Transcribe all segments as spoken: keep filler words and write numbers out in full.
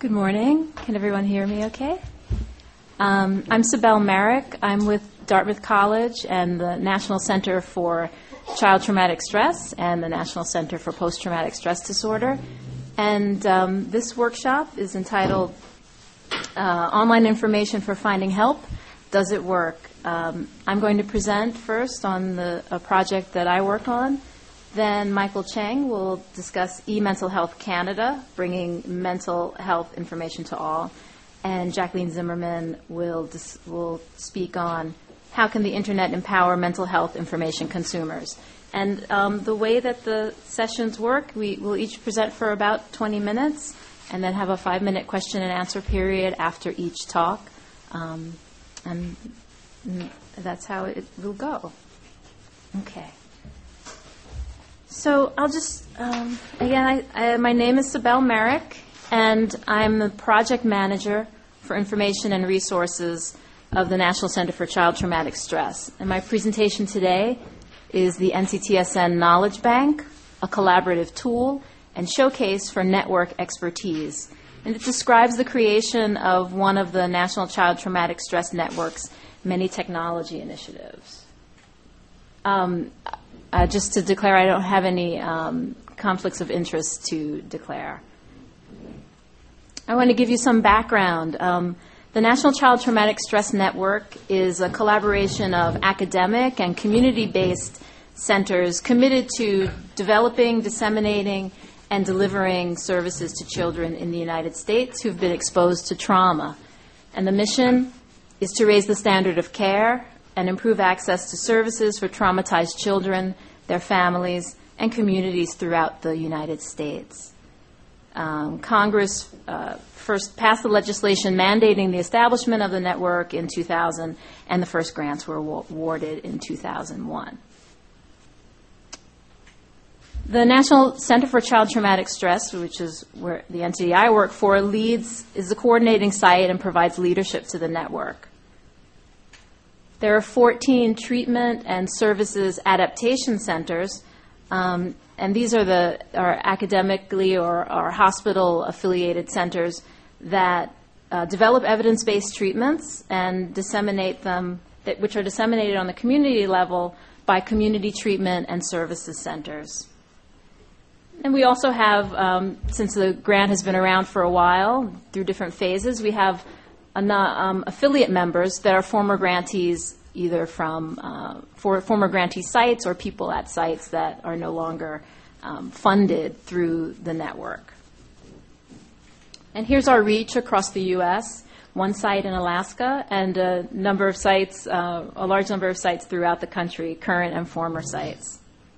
Good morning. Can everyone hear me okay? Um, I'm Sibel Merrick. I'm with Dartmouth College and the National Center for Child Traumatic Stress and the National Center for Post-Traumatic Stress Disorder. And um, this workshop is entitled uh, Online Information for Finding Help, Does It Work? Um, I'm going to present first on the, a project that I work on. Then Michael Cheng will discuss eMental Health Canada, bringing mental health information to all. And Jacqueline Zimmerman will dis- will speak on how can the Internet empower mental health information consumers. And um, the way that the sessions work, we will each present for about twenty minutes and then have a five-minute question and answer period after each talk. Um, and that's how it will go. Okay. So I'll just, um, again, I, I, my name is Sibel Merrick, and I'm the project manager for information and resources of the National Center for Child Traumatic Stress. And my presentation today is the N C T S N Knowledge Bank, a collaborative tool and showcase for network expertise. And it describes the creation of one of the National Child Traumatic Stress Network's many technology initiatives. Um, Uh, just to declare, I don't have any um, conflicts of interest to declare. I want to give you some background. Um, the National Child Traumatic Stress Network is a collaboration of academic and community-based centers committed to developing, disseminating, and delivering services to children in the United States who've been exposed to trauma. And the mission is to raise the standard of care and improve access to services for traumatized children, their families, and communities throughout the United States. Um, Congress uh, first passed the legislation mandating the establishment of the network in two thousand, and the first grants were awarded in two thousand one. The National Center for Child Traumatic Stress, which is where the entity I work for, leads, is the coordinating site and provides leadership to the network. There are fourteen treatment and services adaptation centers, um, and these are the are academically or, or hospital-affiliated centers that uh, develop evidence-based treatments and disseminate them, that, which are disseminated on the community level by community treatment and services centers. And we also have, um, since the grant has been around for a while, through different phases, we have Um, affiliate members that are former grantees, either from uh, for former grantee sites or people at sites that are no longer um, funded through the network. And here's our reach across the U S, one site in Alaska and a number of sites, uh, a large number of sites throughout the country, current and former sites.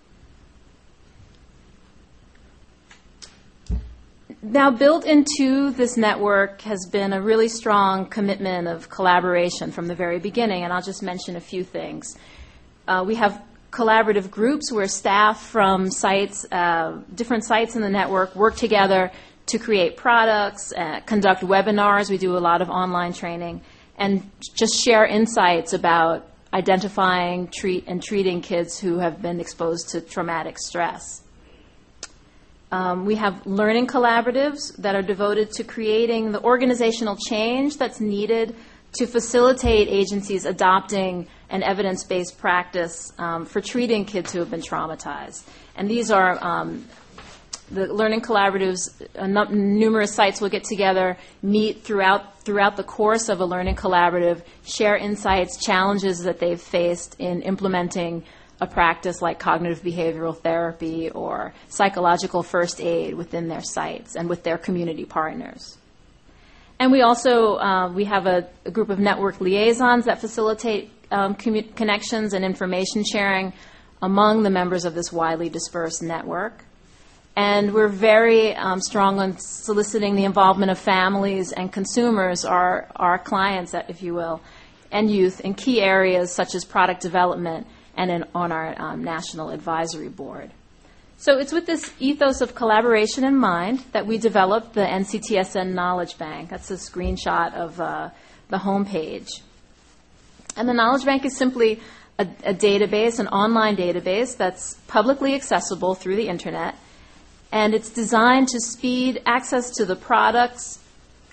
Now, built into this network has been a really strong commitment of collaboration from the very beginning, and I'll just mention a few things. Uh, we have collaborative groups where staff from sites, uh, different sites in the network work together to create products, uh, conduct webinars. We do a lot of online training, and just share insights about identifying, treat, and treating kids who have been exposed to traumatic stress. Um, we have learning collaboratives that are devoted to creating the organizational change that's needed to facilitate agencies adopting an evidence-based practice um, for treating kids who have been traumatized. And these are um, the learning collaboratives. Uh, n- numerous sites will get together, meet throughout throughout the course of a learning collaborative, share insights, challenges that they've faced in implementing a practice like cognitive behavioral therapy or psychological first aid within their sites and with their community partners. And we also, uh, we have a, a group of network liaisons that facilitate um, commu- connections and information sharing among the members of this widely dispersed network. And we're very um, strong on soliciting the involvement of families and consumers, our, our clients, if you will, and youth in key areas such as product development and in, on our um, National Advisory Board. So it's with this ethos of collaboration in mind that we developed the N C T S N Knowledge Bank. That's a screenshot of uh, the homepage. And the Knowledge Bank is simply a, a database, an online database that's publicly accessible through the Internet, and it's designed to speed access to the products,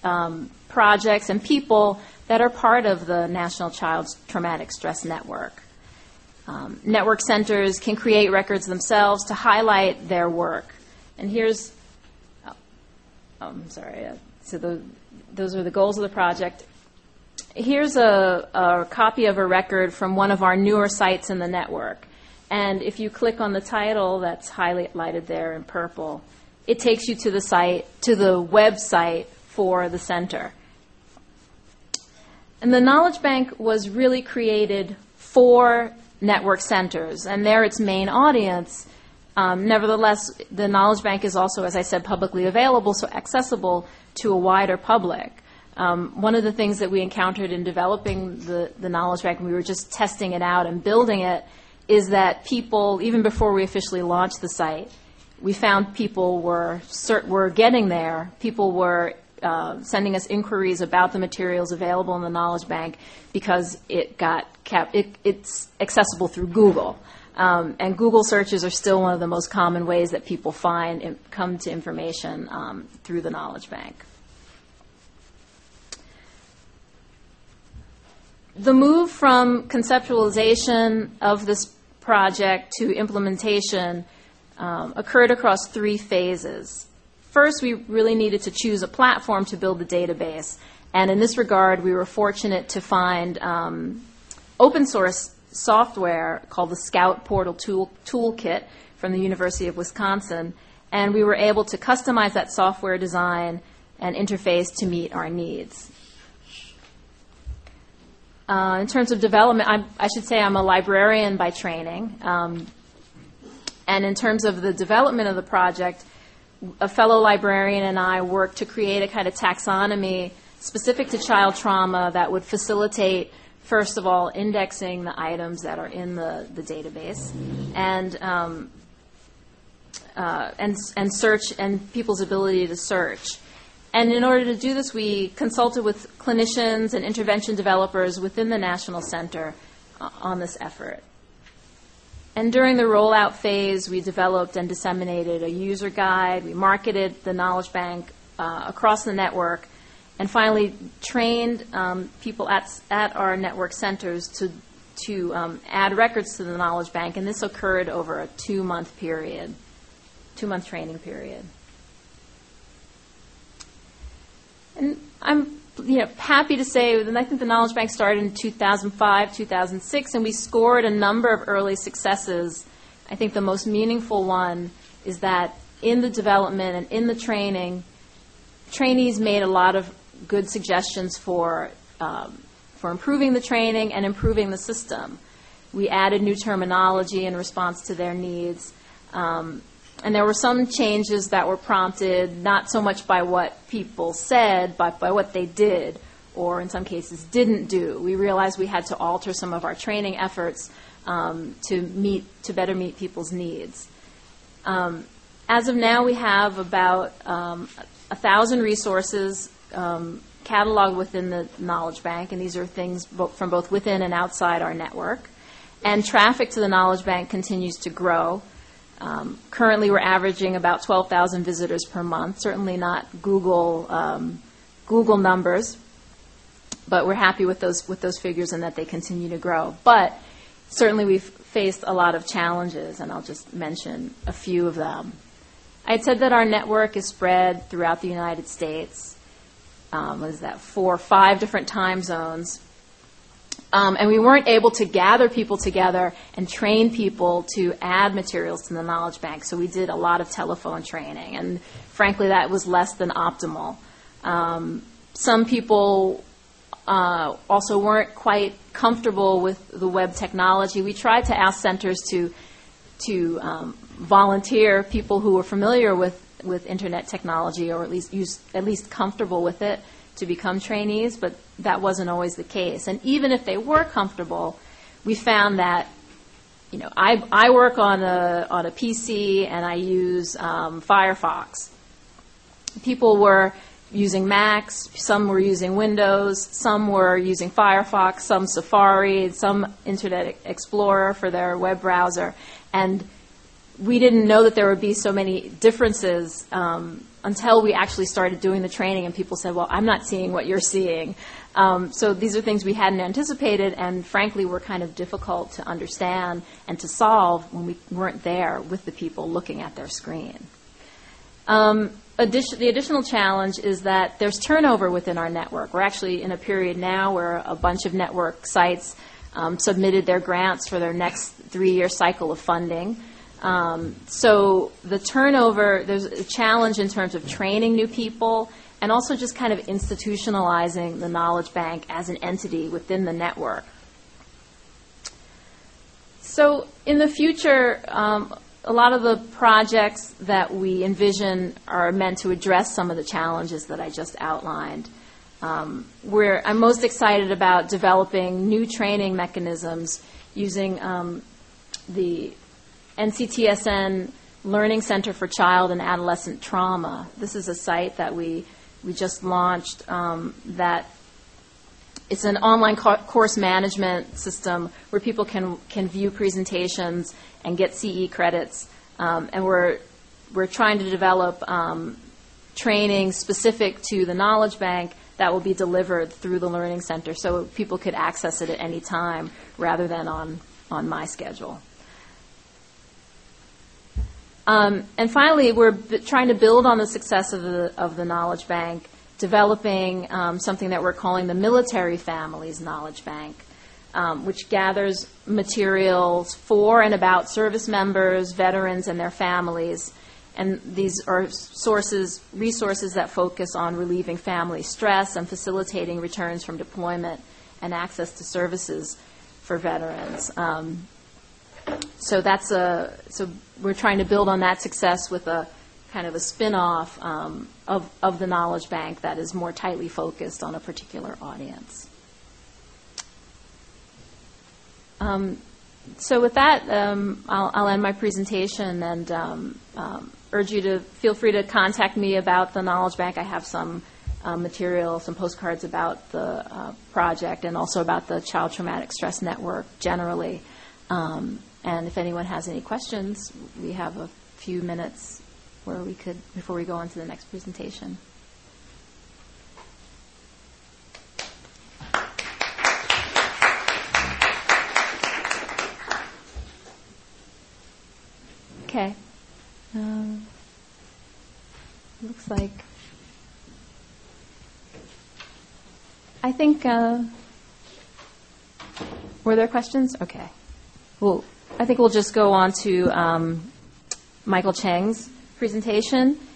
um, projects and people that are part of the National Child Traumatic Stress Network. Um, network centers can create records themselves to highlight their work. And here's, oh, oh, I'm sorry, uh, so the, those are the goals of the project. Here's a, a copy of a record from one of our newer sites in the network. And if you click on the title that's highlighted there in purple, it takes you to the site, to the website for the center. And the Knowledge Bank was really created for network centers, and they're its main audience. Um, nevertheless, the Knowledge Bank is also, as I said, publicly available, so accessible to a wider public. Um, one of the things that we encountered in developing the, the Knowledge Bank, and we were just testing it out and building it, is that people, even before we officially launched the site, we found people were, were getting there. People were uh, sending us inquiries about the materials available in the Knowledge Bank because it got kept, it, it's accessible through Google. Um, and Google searches are still one of the most common ways that people find and come to information um, through the Knowledge Bank. The move from conceptualization of this project to implementation um, occurred across three phases. First, we really needed to choose a platform to build the database. And in this regard, we were fortunate to find um, open source software called the Scout Portal Tool, Toolkit from the University of Wisconsin. And we were able to customize that software design and interface to meet our needs. Uh, in terms of development, I'm, I should say I'm a librarian by training. Um, and in terms of the development of the project, a fellow librarian and I worked to create a kind of taxonomy specific to child trauma that would facilitate, first of all, indexing the items that are in the, the database and, um, uh, and, and search and people's ability to search. And in order to do this, we consulted with clinicians and intervention developers within the National Center uh, on this effort. And during the rollout phase, we developed and disseminated a user guide. We marketed the Knowledge Bank uh, across the network, and finally trained um, people at, at our network centers to, to um, add records to the Knowledge Bank. And this occurred over a two-month period, two-month training period. And I'm you know, happy to say that I think the Knowledge Bank started in two thousand five, two thousand six, and we scored a number of early successes. I think the most meaningful one is that in the development and in the training, trainees made a lot of good suggestions for, um, for improving the training and improving the system. We added new terminology in response to their needs. Um, And there were some changes that were prompted not so much by what people said, but by what they did, or in some cases didn't do. We realized we had to alter some of our training efforts um, to meet, to better meet people's needs. Um, as of now, we have about um, a thousand resources um, cataloged within the Knowledge Bank, and these are things bo- from both within and outside our network. And traffic to the Knowledge Bank continues to grow. Um, currently, we're averaging about twelve thousand visitors per month. Certainly not Google um, Google numbers, but we're happy with those with those figures and that they continue to grow. But certainly, we've faced a lot of challenges, and I'll just mention a few of them. I had said that our network is spread throughout the United States. Um, what is that? Four, five different time zones. Um, and we weren't able to gather people together and train people to add materials to the Knowledge Bank, so we did a lot of telephone training, and frankly, that was less than optimal. Um, some people uh, also weren't quite comfortable with the web technology. We tried to ask centers to to um, volunteer people who were familiar with, with internet technology, or at least use, at least comfortable with it, to become trainees, but that wasn't always the case. And even if they were comfortable, we found that, you know, I, I work on a, on a P C and I use um, Firefox. People were using Macs, some were using Windows, some were using Firefox, some Safari, some Internet Explorer for their web browser. And we didn't know that there would be so many differences um, until we actually started doing the training and people said, well, I'm not seeing what you're seeing. Um, so these are things we hadn't anticipated and frankly were kind of difficult to understand and to solve when we weren't there with the people looking at their screen. Um, addition, the additional challenge is that there's turnover within our network. We're actually in a period now where a bunch of network sites um, submitted their grants for their next three-year cycle of funding. Um, so the turnover, there's a challenge in terms of training new people and also just kind of institutionalizing the knowledge bank as an entity within the network. So in the future, um, a lot of the projects that we envision are meant to address some of the challenges that I just outlined. Um, where I'm most excited about developing new training mechanisms using um, the N C T S N Learning Center for Child and Adolescent Trauma. This is a site that we, we just launched um, that it's an online co- course management system where people can, can view presentations and get C E credits. Um, and we're, we're trying to develop um, training specific to the Knowledge Bank that will be delivered through the Learning Center so people could access it at any time rather than on, on my schedule. Um, and finally, we're b- trying to build on the success of the, of the Knowledge Bank, developing um, something that we're calling the Military Families Knowledge Bank, um, which gathers materials for and about service members, veterans, and their families. And these are sources, resources that focus on relieving family stress and facilitating returns from deployment and access to services for veterans. Um, So that's a so we're trying to build on that success with a kind of a spin-off um, of of the Knowledge Bank that is more tightly focused on a particular audience. Um, so with that, um, I'll, I'll end my presentation and um, um, urge you to feel free to contact me about the Knowledge Bank. I have some uh, material, some postcards about the uh, project and also about the Child Traumatic Stress Network generally. Um, And if anyone has any questions, we have a few minutes where we could, before we go on to the next presentation. Okay. Um, looks like, I think, uh, were there questions? Okay. Well, I think we'll just go on to um, Michael Cheng's presentation.